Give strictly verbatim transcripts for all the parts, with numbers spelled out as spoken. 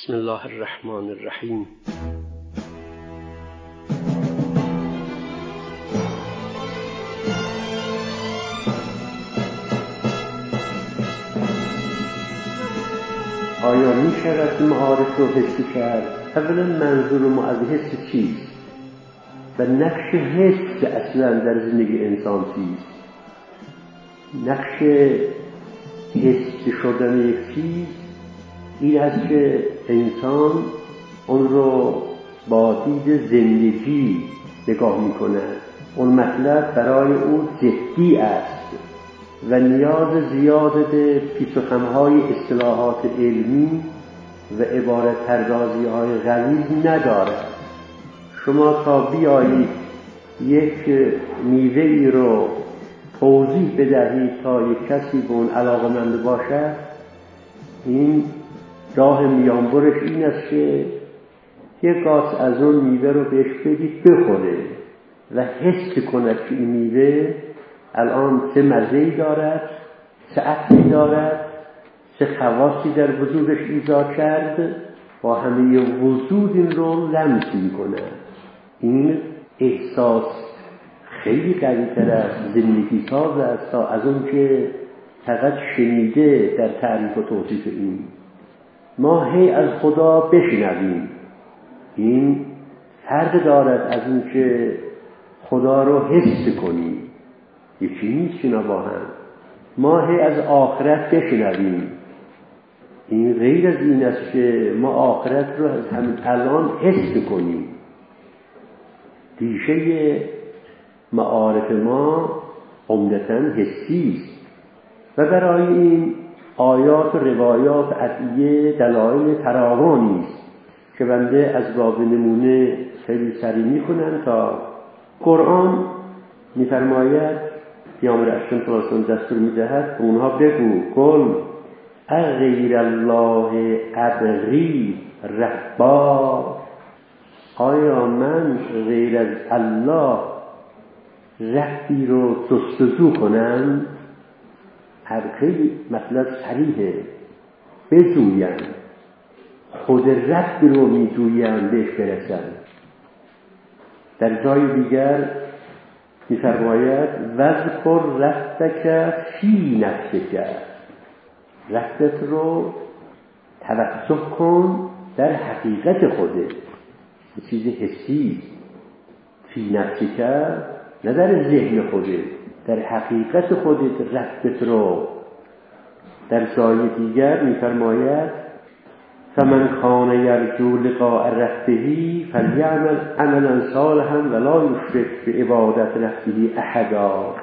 بسم الله الرحمن الرحیم. آیا می شود معارف رو حسی کرد؟ اولا منظور ما از حس چیست؟ و نقش حس اصلا در زندگی انسان چیست؟ نقش حس شدن یک چیز این است که انسان اون رو با دید زندگی نگاه می کند. اون مطلب برای او جدی است و نیاز زیاد به پیچ و خم‌های اصطلاحات علمی و عبارت پردازی های غلیظ ندارد. شما تا بیایید یک میوه ای رو توضیح بدهید تا یک کسی به اون علاقه‌مند باشد، این راه میانبرش این است که یک قاطع از اون میوه رو بهش بدید بخوره و حس کند که این میوه الان چه مزه‌ای دارد، چه عطری دارد، چه خواصی در وجودش ایجاد کرد، با همه وجود این رو لمس می‌کند. این احساس خیلی قوی‌تر است، زندگی ساز است تا از اون که فقط شنیده در تعریف و توصیف این. ما هی از خدا بشنویم، این فرق دارد از اون که خدا رو حس کنیم. یکی نیست اینا با هم. ما هی از آخرت بشنویم، این غیر از این است که ما آخرت رو از همین الان حس کنیم. ریشه معارف ما عمدتاً حسی است و برای این آیات و روایات ادعیه دلایل فراوانی است که بنده از باب نمونه خیلی سریع می‌کنم. تا قرآن می‌فرماید، پیامبر اکرم صلی الله علیه و آله دستور می‌دهد به اونها بگو قل اغیر الله ابغی ربا، آیا من غیر از الله ربی رو جستجو کنم؟ هر خیلی مطلب صریحه، بجویم، خود رب رو میجویم بهش برسم. در جای دیگر می‌فرماید وذکر ربک فی نفسک، ربت رو توجه کن در حقیقت خودت، یه چیز حسی، فی نفسک نه در ذهن خودت، در حقیقت خودت ربت رو. در جای دیگر می‌فرماید فمن کان یرجو لقاء ربه فلیعمل عملا صالحا ولا یشرک بعبادت ربه احدا.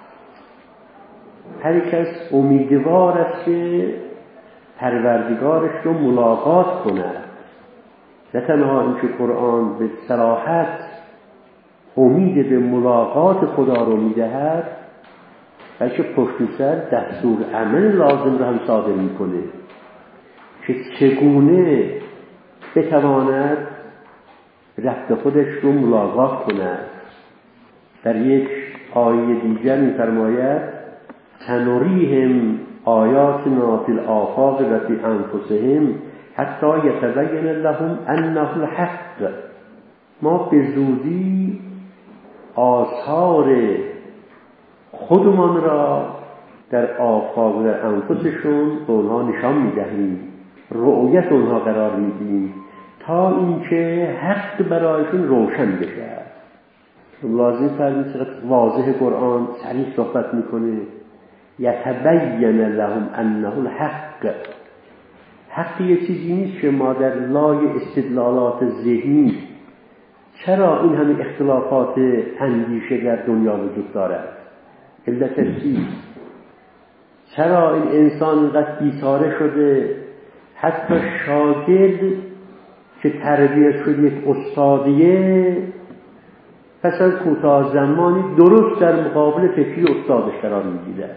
هر کس امیدوار است که پروردگارش رو ملاقات کند، نه تنها اینکه قرآن به صراحت امید به ملاقات خدا رو میدهد، بلکه پشت سر دستور عمل لازم رو هم صادر میکنه که چگونه بتواند رب خودش رو ملاقات کند. در یک آیه دیگر می‌فرماید سنریهم آیاتنا فی الآفاق و فی انفسهم حتی یتبین لهم انه الحق. ما به زودی آثار خودمان را در آفاق و در انفسشون به اونها نشان می‌دهیم، رؤیت اونها قرار میدیم تا اینکه حق برایشون روشن بشه. لازم فرمید چقدر واضح قرآن صریح صحبت میکنه، یتبین لهم انه الحق. حق یه چیزی نیست که ما در لای استدلالات ذهنی، چرا این همه اختلافات اندیشه در دنیا وجود دارد؟ علت چیست؟ چرا این انسان اینقدر بیچاره شده؟ حتی شاگرد که تربیت شده یک استادیه، پس از کوتاه زمانی درست در مقابل فکری استادش قرار میگیره.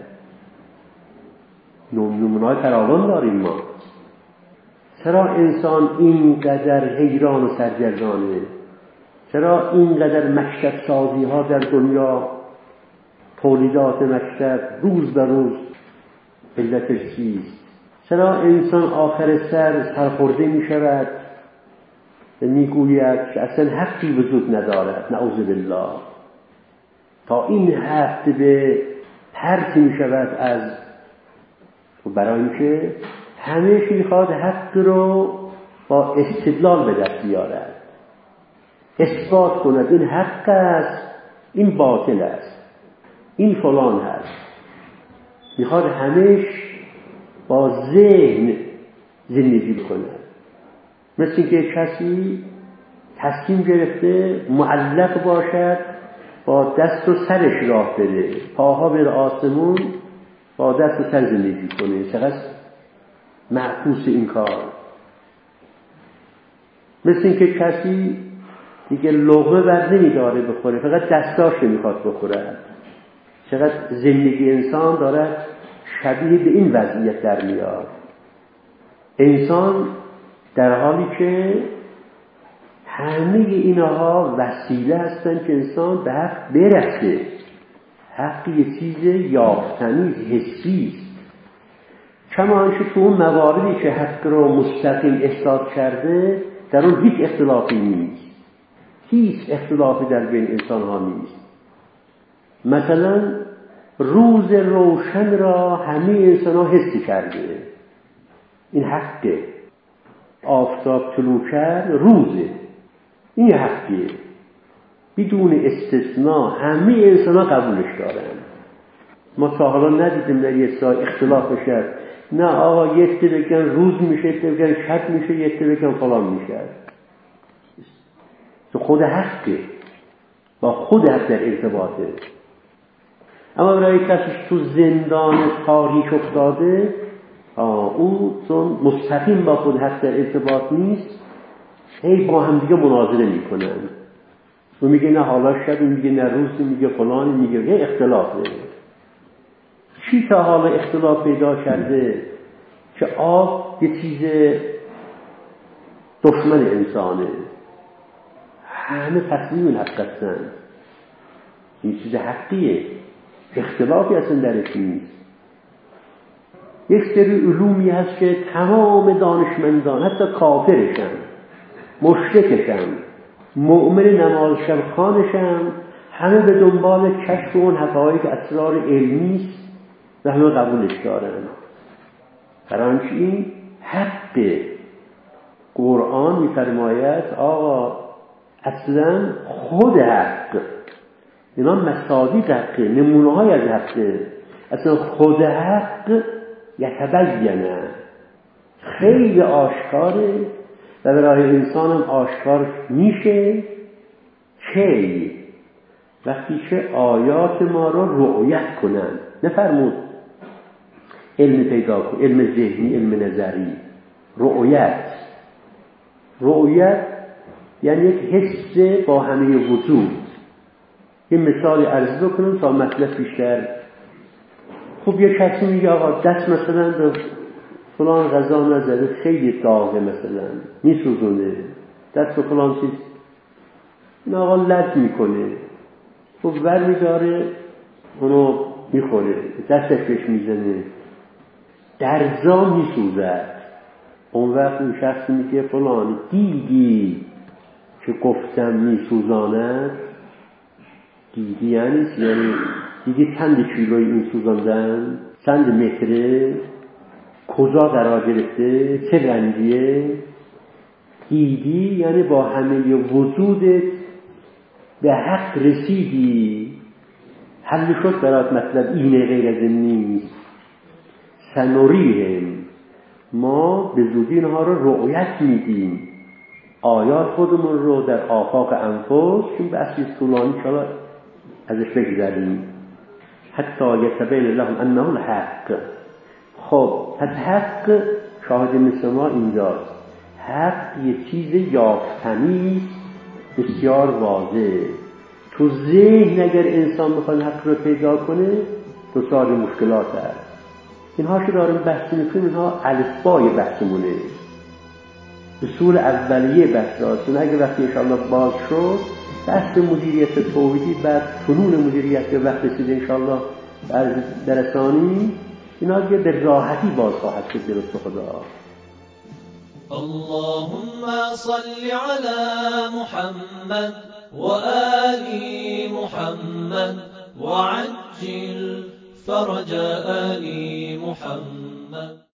نمونه‌های فراوان داریم ما. چرا انسان اینقدر حیران و سرگردانه؟ چرا اینقدر مکتب سازی ها در دنیا، تولیدات مکتب روز به روز؟ علتش چیست؟ چرا انسان آخر سر سرخورده می شود و می گوید که اصلا حقی وجود ندارد، نعوذ بالله، تا این حق به ترک می شود از، برای اینکه همیشه می خواهد حق رو با استدلال به دست بیارد، اثبات کند این حق است، این باطل است، این فلان هست. می خواهد همیشه با ذهن زندگی بکنه. مثل اینکه کسی تصمیم گرفته معلق باشد، با دست و سرش راه بره، پاها بره آسمون، با دست و سر زندگی کنه. چقدر معکوس این کار. مثل اینکه کسی دیگه لقمه بر نمیداره بخوره، فقط دستاش نمیخواد بخوره. چقدر زندگی انسان دارد شبیه به این وضعیت در میاد. انسان در حالی که همه اینها وسیله هستند که انسان به حق برسه. حق یه چیز یافتنی، حسی است. کما آنچه تو اون مواردی که حق رو مستقیم احساس کرده در اون هیچ اختلافی نیست، هیچ اختلافی در بین انسان ها نیست. مثلا روز روشن را همه انسان ها حسی کرده، این حقه. آفتاب طلوع کرد، روزه، این حقیه، بدون استثناء همه انسان ها قبولش دارن. ما تا حالا ندیدیم در یه سال اختلاف بشه. نه آقا یک عده بگن روز میشه، یک عده بگن شب میشه، یک عده بگن فلان میشه. تو خود حقه، با خود حق در ارتباطه. اما برای کسی تو زندان تاریک افتاده، او چون مستقیم با خود حق در ارتباط نیست، هی با هم دیگه مناظره میکنن. او میگه نه حالا شب، میگه نه روز، میگه فلان، میگه یه اختلاف داره. چی تا حالا اختلاف پیدا کرده که آب یه چیز دشمن انسانه؟ همه تسلیم حق هستن، این چیز حقیه، اختلافی اصلا درش نیست. یک سری علومی هست که تمام دانشمندان، حتی کافرشن، مشرکشن، مؤمن نماز شب خانشن، همه به دنبال کشف اون حقایق اسرار علمی است و همه قبولش دارن. برانچه این حق. قرآن می‌فرماید آقا اصلا خود حق، اینا مصادیق حقه، نمونه های از حقه. اصلا خود حق یتبینه، خیلی آشکاره و برای انسان هم آشکار میشه که وقتی که آیات ما رو رؤیت کنن. نفرمود علم پیدا کن، علم ذهنی، علم نظری، رؤیت. رؤیت یعنی یک حس با همه وجود. یه مثال عرض بکنم تا مطلب بیشتر. خب یه کسی میگه آقا دست مثلا به فلان غذا نزده، خیلی داغه، مثلا میسوزونه، دست به فلان چیز، این آقا لرز میکنه. خب ور میداره اونو میخوره، دستش بهش میزنه، درزا میسوزد. اون وقت اون شخص میگه فلان دیدی که گفتم میسوزاند؟ دیدی یعنی یعنی دیدی چند کیلوی این سوزاندن، چند متره، کجا قرار گرفته، چه رنگیه؟ دیدی یعنی با همه وجودت به حق رسیدی، حل شد برات. مطلب اینه، غیر از این نیست. سنوریهم، ما به زودی اینها رو رؤیت میدیم، آیات خودمون رو در آفاق انفس، چون بحثی طولانی شاید ازش بگذاریم، حتی یتبین لهم انه الحق. خب پس حق شاهد مثل ما اینجاست. حق یه چیز یافتنی بسیار واضح. تو ذهن اگر انسان میخواد حق رو پیدا کنه دچار مشکلات هست. اینها که داریم بحث میکنیم اینها الفبای بحثمونه، اصول اولیه بحث هاستون. اگر وقتی انشاءالله باز شد بحث مدیریت توحیدی، بعد فنون مدیریت به وقت رسید انشاءالله در درسانی، اینا دیگه به راحتی باز خواهد شد به لطف خدا. اللهم صل على محمد وآل محمد وعجل فرج آل محمد.